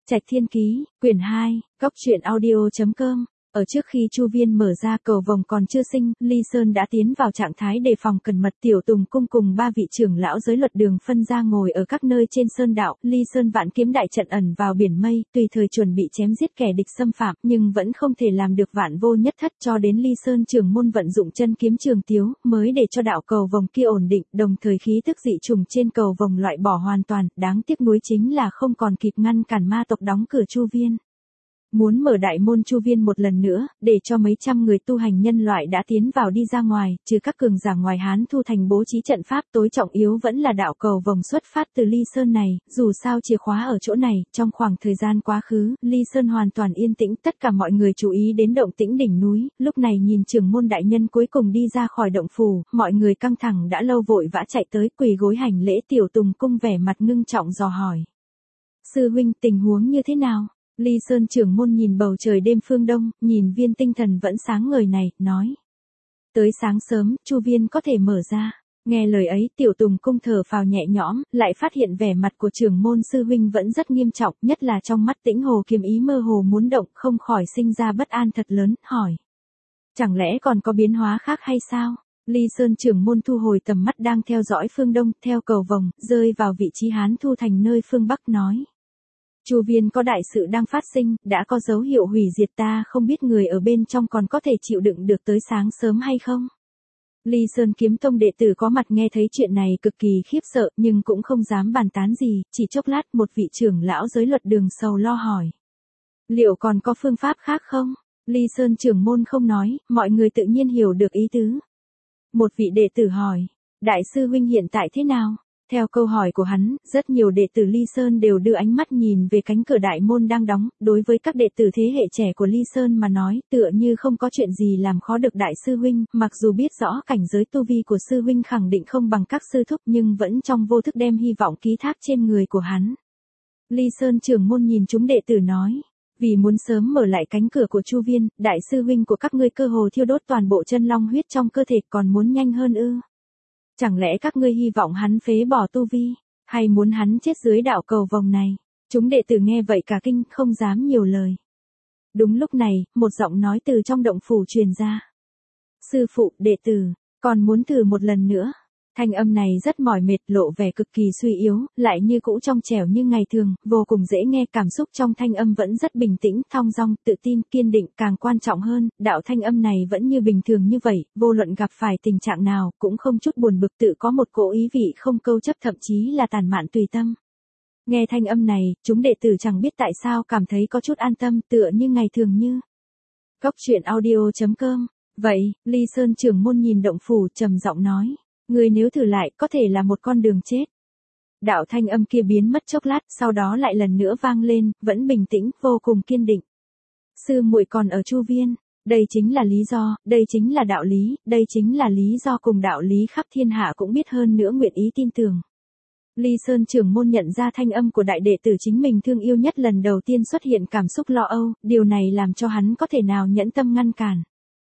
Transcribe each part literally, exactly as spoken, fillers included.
Trạch Thiên Ký, quyển hai, góc truyện audio chấm com. Ở trước khi Chu Viên mở ra cầu vồng còn chưa sinh, Ly Sơn đã tiến vào trạng thái đề phòng cẩn mật. Tiểu Tùng cung cùng ba vị trưởng lão giới luật đường phân ra ngồi ở các nơi trên sơn đạo. Ly Sơn vạn kiếm đại trận ẩn vào biển mây, tùy thời chuẩn bị chém giết kẻ địch xâm phạm, nhưng vẫn không thể làm được vạn vô nhất thất. Cho đến Ly Sơn trưởng môn vận dụng chân kiếm trường tiếu, mới để cho đạo cầu vồng kia ổn định, đồng thời khí tức dị trùng trên cầu vồng loại bỏ hoàn toàn. Đáng tiếc nuối chính là không còn kịp ngăn cản ma tộc đóng cửa Chu Viên. Muốn mở đại môn Chu Viên một lần nữa, để cho mấy trăm người tu hành nhân loại đã tiến vào đi ra ngoài, trừ các cường giả ngoài Hán Thu Thành bố trí trận pháp. Tối trọng yếu vẫn là đạo cầu vồng xuất phát từ Ly Sơn này, dù sao chìa khóa ở chỗ này. Trong khoảng thời gian quá khứ, Ly Sơn hoàn toàn yên tĩnh, tất cả mọi người chú ý đến động tĩnh đỉnh núi. Lúc này nhìn trưởng môn đại nhân cuối cùng đi ra khỏi động phủ, mọi người căng thẳng đã lâu vội vã chạy tới, quỳ gối hành lễ. Tiểu Tùng cung vẻ mặt ngưng trọng dò hỏi: sư huynh, tình huống như thế nào? Ly Sơn trưởng môn nhìn bầu trời đêm phương đông, nhìn viên tinh thần vẫn sáng ngời này, nói: tới sáng sớm, Chu Viên có thể mở ra. Nghe lời ấy, Tiểu Tùng cung thở phào nhẹ nhõm, lại phát hiện vẻ mặt của trưởng môn sư huynh vẫn rất nghiêm trọng, nhất là trong mắt Tĩnh Hồ kiếm ý mơ hồ muốn động, không khỏi sinh ra bất an thật lớn, hỏi: chẳng lẽ còn có biến hóa khác hay sao? Ly Sơn trưởng môn thu hồi tầm mắt đang theo dõi phương đông, theo cầu vồng, rơi vào vị trí Hán Thu Thành nơi phương Bắc, nói: Chu Viên có đại sự đang phát sinh, đã có dấu hiệu hủy diệt, ta không biết người ở bên trong còn có thể chịu đựng được tới sáng sớm hay không. Ly Sơn kiếm tông đệ tử có mặt nghe thấy chuyện này cực kỳ khiếp sợ, nhưng cũng không dám bàn tán gì. Chỉ chốc lát, một vị trưởng lão giới luật đường sầu lo hỏi: liệu còn có phương pháp khác không? Ly Sơn trưởng môn không nói, mọi người tự nhiên hiểu được ý tứ. Một vị đệ tử hỏi: đại sư huynh hiện tại thế nào? Theo câu hỏi của hắn, rất nhiều đệ tử Ly Sơn đều đưa ánh mắt nhìn về cánh cửa đại môn đang đóng. Đối với các đệ tử thế hệ trẻ của Ly Sơn mà nói, tựa như không có chuyện gì làm khó được đại sư huynh. Mặc dù biết rõ cảnh giới tu vi của sư huynh khẳng định không bằng các sư thúc, nhưng vẫn trong vô thức đem hy vọng ký thác trên người của hắn. Ly Sơn trưởng môn nhìn chúng đệ tử nói: vì muốn sớm mở lại cánh cửa của Chu Viên, đại sư huynh của các ngươi cơ hồ thiêu đốt toàn bộ chân long huyết trong cơ thể, còn muốn nhanh hơn ư? Chẳng lẽ các ngươi hy vọng hắn phế bỏ tu vi, hay muốn hắn chết dưới đạo cầu vồng này? Chúng đệ tử nghe vậy cả kinh, không dám nhiều lời. Đúng lúc này, một giọng nói từ trong động phủ truyền ra: sư phụ, đệ tử, còn muốn thử một lần nữa. Thanh âm này rất mỏi mệt, lộ vẻ cực kỳ suy yếu, lại như cũ trong trẻo như ngày thường, vô cùng dễ nghe. Cảm xúc trong thanh âm vẫn rất bình tĩnh, thong dong, tự tin, kiên định. Càng quan trọng hơn, đạo thanh âm này vẫn như bình thường như vậy, vô luận gặp phải tình trạng nào, cũng không chút buồn bực, tự có một cỗ ý vị không câu chấp, thậm chí là tàn mạn tùy tâm. Nghe thanh âm này, chúng đệ tử chẳng biết tại sao cảm thấy có chút an tâm, tựa như ngày thường như. Góc truyện audio chấm com. Vậy, Ly Sơn trưởng môn nhìn động phủ, trầm giọng nói: người nếu thử lại, có thể là một con đường chết. Đạo thanh âm kia biến mất chốc lát, sau đó lại lần nữa vang lên, vẫn bình tĩnh, vô cùng kiên định. Sư muội còn ở Chu Viên, đây chính là lý do, đây chính là đạo lý, đây chính là lý do cùng đạo lý khắp thiên hạ cũng biết, hơn nữa nguyện ý tin tưởng. Ly Sơn trưởng môn nhận ra thanh âm của đại đệ tử chính mình thương yêu nhất lần đầu tiên xuất hiện cảm xúc lo âu, điều này làm cho hắn có thể nào nhẫn tâm ngăn cản.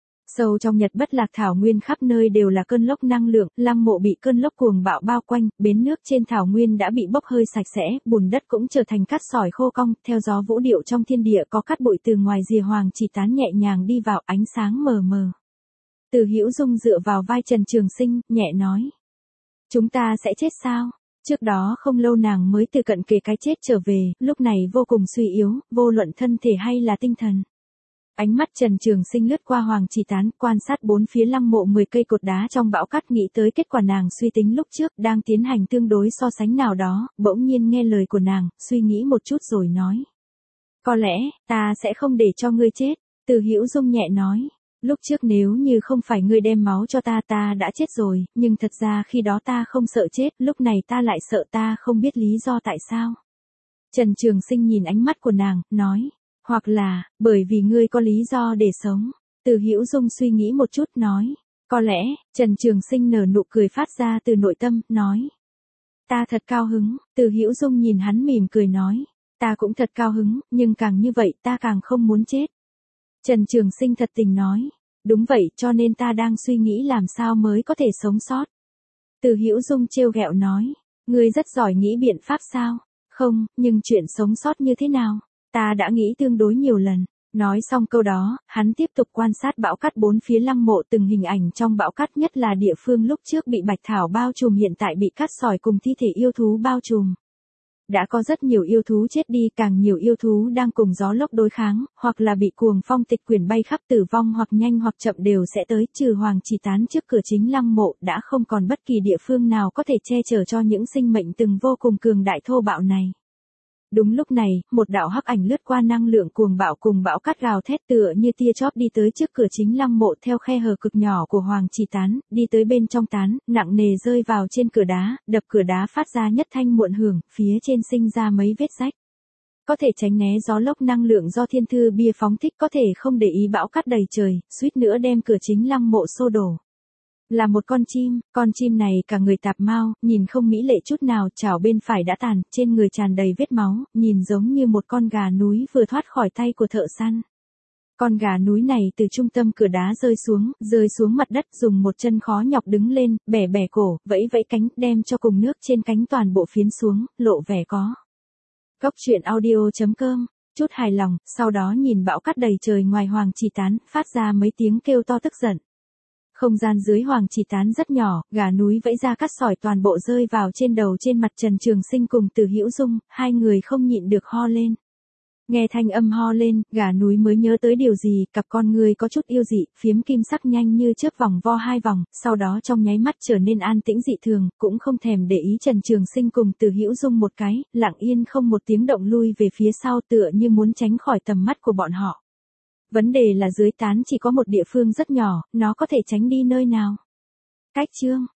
Sâu trong Nhật Bất Lạc thảo nguyên khắp nơi đều là cơn lốc năng lượng, lăng mộ bị cơn lốc cuồng bạo bao quanh, bến nước trên thảo nguyên đã bị bốc hơi sạch sẽ, bùn đất cũng trở thành cát sỏi khô cong, theo gió vũ điệu trong thiên địa có cát bụi từ ngoài rìa hoàng chỉ tán nhẹ nhàng đi vào, ánh sáng mờ mờ. Từ Hữu Dung dựa vào vai Trần Trường Sinh, nhẹ nói: chúng ta sẽ chết sao? Trước đó không lâu nàng mới từ cận kề cái chết trở về, lúc này vô cùng suy yếu, vô luận thân thể hay là tinh thần. Ánh mắt Trần Trường Sinh lướt qua hoàng chỉ tán, quan sát bốn phía lăng mộ mười cây cột đá trong bão cát, nghĩ tới kết quả nàng suy tính lúc trước, đang tiến hành tương đối so sánh nào đó, bỗng nhiên nghe lời của nàng, suy nghĩ một chút rồi nói: có lẽ, ta sẽ không để cho ngươi chết. Từ Hữu Dung nhẹ nói: lúc trước nếu như không phải ngươi đem máu cho ta, ta đã chết rồi, nhưng thật ra khi đó ta không sợ chết, lúc này ta lại sợ, ta không biết lý do tại sao. Trần Trường Sinh nhìn ánh mắt của nàng, nói: hoặc là, bởi vì ngươi có lý do để sống. Từ Hữu Dung suy nghĩ một chút, nói: có lẽ. Trần Trường Sinh nở nụ cười phát ra từ nội tâm, nói: ta thật cao hứng. Từ Hữu Dung nhìn hắn mỉm cười nói: ta cũng thật cao hứng, nhưng càng như vậy ta càng không muốn chết. Trần Trường Sinh thật tình nói: đúng vậy, cho nên ta đang suy nghĩ làm sao mới có thể sống sót. Từ Hữu Dung trêu ghẹo nói: ngươi rất giỏi nghĩ biện pháp sao? Không, nhưng chuyện sống sót như thế nào? Ta đã nghĩ tương đối nhiều lần. Nói xong câu đó, hắn tiếp tục quan sát bão cát bốn phía lăng mộ, từng hình ảnh trong bão cát, nhất là địa phương lúc trước bị bạch thảo bao trùm hiện tại bị cát sỏi cùng thi thể yêu thú bao trùm. Đã có rất nhiều yêu thú chết đi, càng nhiều yêu thú đang cùng gió lốc đối kháng, hoặc là bị cuồng phong tịch quyển bay khắp, tử vong hoặc nhanh hoặc chậm đều sẽ tới, trừ Hoàng Chỉ Tán trước cửa chính lăng mộ, đã không còn bất kỳ địa phương nào có thể che chở cho những sinh mệnh từng vô cùng cường đại thô bạo này. Đúng lúc này, một đạo hắc ảnh lướt qua năng lượng cuồng bạo cùng bão cát gào thét tựa như tia chóp đi tới trước cửa chính lăng mộ theo khe hở cực nhỏ của Hoàng Chỉ Tán, đi tới bên trong tán, nặng nề rơi vào trên cửa đá, đập cửa đá phát ra nhất thanh muộn hưởng, phía trên sinh ra mấy vết rách. Có thể tránh né gió lốc năng lượng do thiên thư bia phóng thích, có thể không để ý bão cát đầy trời, suýt nữa đem cửa chính lăng mộ xô đổ. Là một con chim, con chim này cả người tạp mao, nhìn không mỹ lệ chút nào, chảo bên phải đã tàn, trên người tràn đầy vết máu, nhìn giống như một con gà núi vừa thoát khỏi tay của thợ săn. Con gà núi này từ trung tâm cửa đá rơi xuống, rơi xuống mặt đất, dùng một chân khó nhọc đứng lên, bẻ bẻ cổ, vẫy vẫy cánh, đem cho cùng nước trên cánh toàn bộ phiến xuống, lộ vẻ có. Góc truyện audio chấm com, chút hài lòng, sau đó nhìn bão cát đầy trời ngoài Hoàng Chỉ Tán, phát ra mấy tiếng kêu to tức giận. Không gian dưới Hoàng Chỉ Tán rất nhỏ, gà núi vẫy ra cát sỏi toàn bộ rơi vào trên đầu trên mặt Trần Trường Sinh cùng Từ Hữu Dung, hai người không nhịn được ho lên. Nghe thanh âm ho lên, gà núi mới nhớ tới điều gì, cặp con người có chút yêu dị, phiếm kim sắc nhanh như chớp vòng vo hai vòng, sau đó trong nháy mắt trở nên an tĩnh dị thường, cũng không thèm để ý Trần Trường Sinh cùng Từ Hữu Dung một cái, lặng yên không một tiếng động lui về phía sau tựa như muốn tránh khỏi tầm mắt của bọn họ. Vấn đề là dưới tán chỉ có một địa phương rất nhỏ, nó có thể tránh đi nơi nào? Cách chương